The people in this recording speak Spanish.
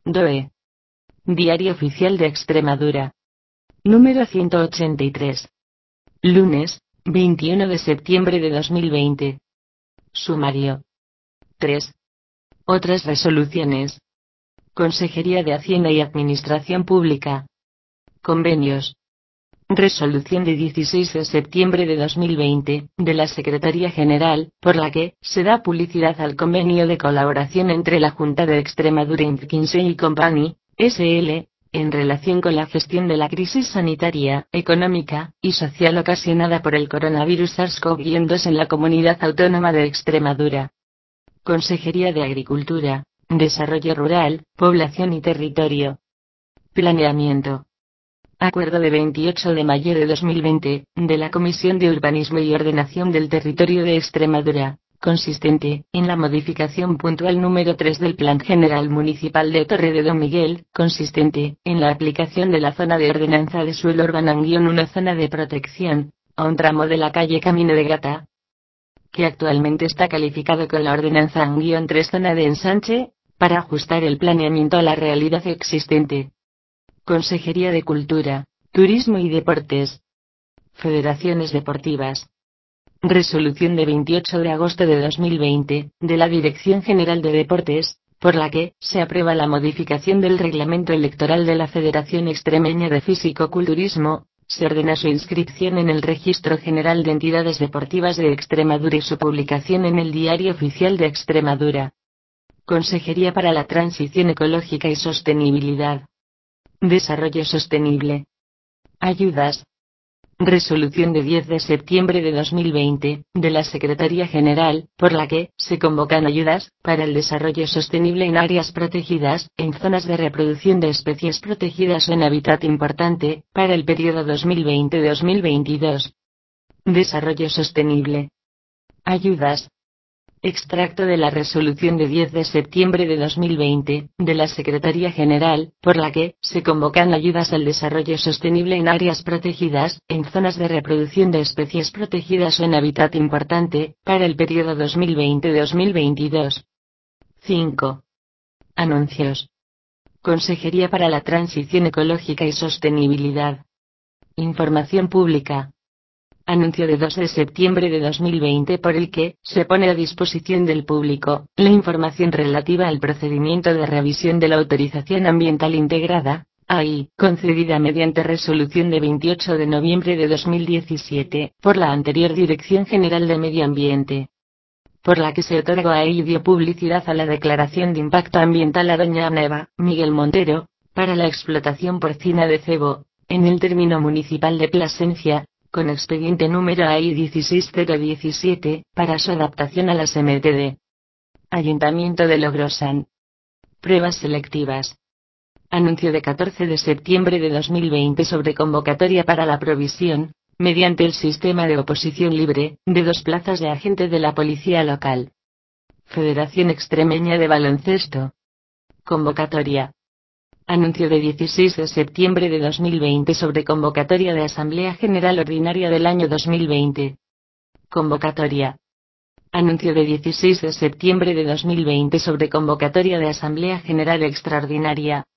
DOE. Diario Oficial de Extremadura. Número 183. Lunes, 21 de septiembre de 2020. Sumario. 3. Otras resoluciones. Consejería de Hacienda y Administración Pública. Convenios. Resolución de 16 de septiembre de 2020, de la Secretaría General, por la que se da publicidad al convenio de colaboración entre la Junta de Extremadura y McKinsey & Company, S.L., en relación con la gestión de la crisis sanitaria, económica y social ocasionada por el coronavirus SARS-CoV-2 en la Comunidad Autónoma de Extremadura. Consejería de Agricultura, Desarrollo Rural, Población y Territorio. Planeamiento. Acuerdo de 28 de mayo de 2020, de la Comisión de Urbanismo y Ordenación del Territorio de Extremadura, consistente en la modificación puntual número 3 del Plan General Municipal de Torre de Don Miguel, consistente en la aplicación de la zona de ordenanza de suelo urbana-1 zona de protección, a un tramo de la calle Camino de Gata, que actualmente está calificado con la ordenanza _3 zona de ensanche, para ajustar el planeamiento a la realidad existente. Consejería de Cultura, Turismo y Deportes. Federaciones deportivas. Resolución de 28 de agosto de 2020, de la Dirección General de Deportes, por la que se aprueba la modificación del reglamento electoral de la Federación Extremeña de Físico-Culturismo, se ordena su inscripción en el Registro General de Entidades Deportivas de Extremadura y su publicación en el Diario Oficial de Extremadura. Consejería para la Transición Ecológica y Sostenibilidad. Desarrollo Sostenible. Ayudas. Resolución de 10 de septiembre de 2020, de la Secretaría General, por la que se convocan ayudas para el desarrollo sostenible en áreas protegidas, en zonas de reproducción de especies protegidas o en hábitat importante, para el periodo 2020-2022. Desarrollo Sostenible. Ayudas. Extracto de la resolución de 10 de septiembre de 2020, de la Secretaría General, por la que se convocan ayudas al desarrollo sostenible en áreas protegidas, en zonas de reproducción de especies protegidas o en hábitat importante, para el periodo 2020-2022. 5. Anuncios. Consejería para la Transición Ecológica y Sostenibilidad. Información pública. Anuncio de 2 de septiembre de 2020 por el que se pone a disposición del público la información relativa al procedimiento de revisión de la autorización ambiental integrada, AI, concedida mediante resolución de 28 de noviembre de 2017, por la anterior Dirección General de Medio Ambiente, por la que se otorgó a AI y dio publicidad a la declaración de impacto ambiental a doña Ana Eva Miguel Montero, para la explotación porcina de cebo, en el término municipal de Plasencia, con expediente número AI 16017, para su adaptación a las MTD. Ayuntamiento de Logrosan. Pruebas selectivas. Anuncio de 14 de septiembre de 2020 sobre convocatoria para la provisión, mediante el sistema de oposición libre, de 2 plazas de agente de la policía local. Federación Extremeña de Baloncesto. Convocatoria. Anuncio de 16 de septiembre de 2020 sobre convocatoria de Asamblea General Ordinaria del año 2020. Convocatoria. Anuncio de 16 de septiembre de 2020 sobre convocatoria de Asamblea General Extraordinaria.